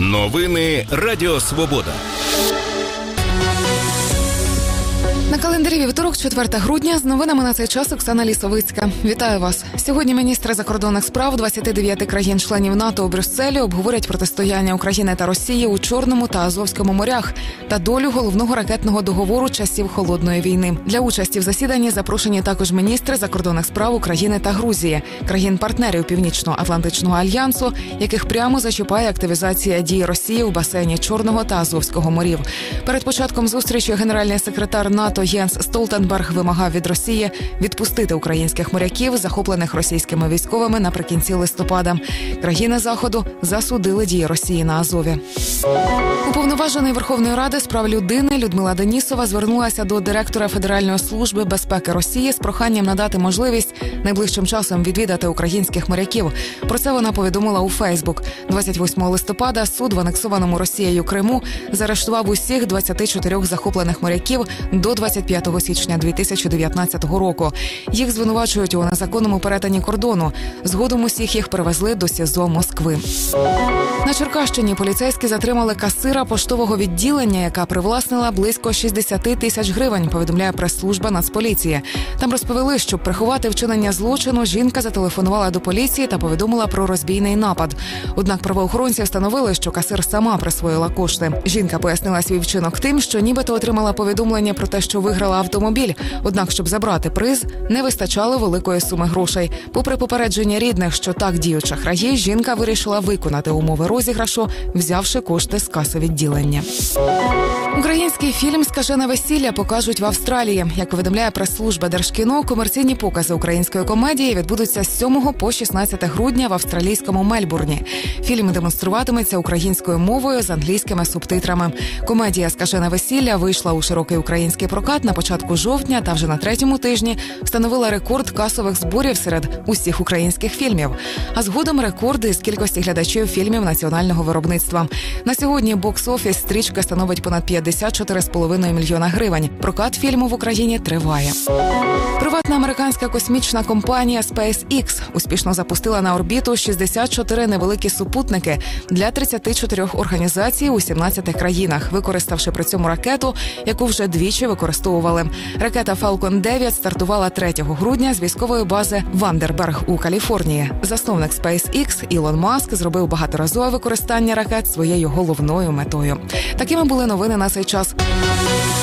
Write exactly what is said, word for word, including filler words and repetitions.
Новини Радіо Свобода. На календарі вівторок, четверте грудня, з новинами на цей час Оксана Лісовицька. Вітаю вас. Сьогодні міністри закордонних справ двадцяти дев'яти країн-членів НАТО у Брюсселі обговорять протистояння України та Росії у Чорному та Азовському морях та долю головного ракетного договору часів Холодної війни. Для участі в засіданні запрошені також міністри закордонних справ України та Грузії, країн-партнерів Північно-Атлантичного альянсу, яких прямо зачіпає активізація дій Росії у басейні Чорного та Азовського морів. Перед початком зустрічі генеральний секретар НАТО Єнс Столтенберг вимагав від Росії відпустити українських моряків, захоплених російськими військовими наприкінці листопада. Країни Заходу засудили дії Росії на Азові. Уповноважений Верховної Ради з прав людини Людмила Денісова звернулася до директора Федеральної служби безпеки Росії з проханням надати можливість найближчим часом відвідати українських моряків. Про це вона повідомила у Фейсбук. двадцять восьмого листопада суд в анексованому Росією Криму заарештував усіх двадцяти чотирьох захоплених моряків до двадцять п'ятого січня дві тисячі дев'ятнадцятого року. Їх звинувачують у незаконному перетині кордону. Згодом усіх їх перевезли до СІЗО Москви. На Черкащині поліцейські затримали касира поштового відділення, яка привласнила близько шістдесят тисяч гривень, повідомляє прес-служба Нацполіції. Там розповіли, щоб приховати вчинення злочину, жінка зателефонувала до поліції та повідомила про розбійний напад. Однак правоохоронці встановили, що касир сама присвоїла кошти. Жінка пояснила свій вчинок тим, що нібито отримала повідомлення про те, що виграла автомобіль. Однак, щоб забрати приз, не вистачало великої суми грошей. Попри попередження рідних, що так діють шахраї, жінка вирішила виконати умови розіграшу, взявши кошти з каси відділення. Український фільм «Скажене весілля» покажуть в Австралії. Як повідомляє прес-служба Держкіно, комерційні покази української комедії відбудуться з сьомого по шістнадцяте грудня в австралійському Мельбурні. Фільм демонструватиметься українською мовою з англійськими субтитрами. Комедія «Скажене весілля» вийшла у широкий український прокат на початку жовтня та вже на третьому тижні встановила рекорд касових зборів серед усіх українських фільмів. А згодом рекорди з кількості глядачів фільмів національного виробництва. На сьогодні бокс-офіс стрічка становить понад п'ятдесят чотири цілих п'ять десятих мільйона гривень. Прокат фільму в Україні триває. Приватна американська космічна компанія SpaceX успішно запустила на орбіту шістдесят чотири невеликі супутники для тридцяти чотирьох організацій у сімнадцяти країнах, використавши при цьому ракету, яку вже двічі використовували. Ракета Falcon дев'ять стартувала третього грудня з військової бази Вандерберг у Каліфорнії. Засновник SpaceX Ілон Маск зробив багаторазове використання ракет своєю головною метою. Такими були новини на цей час.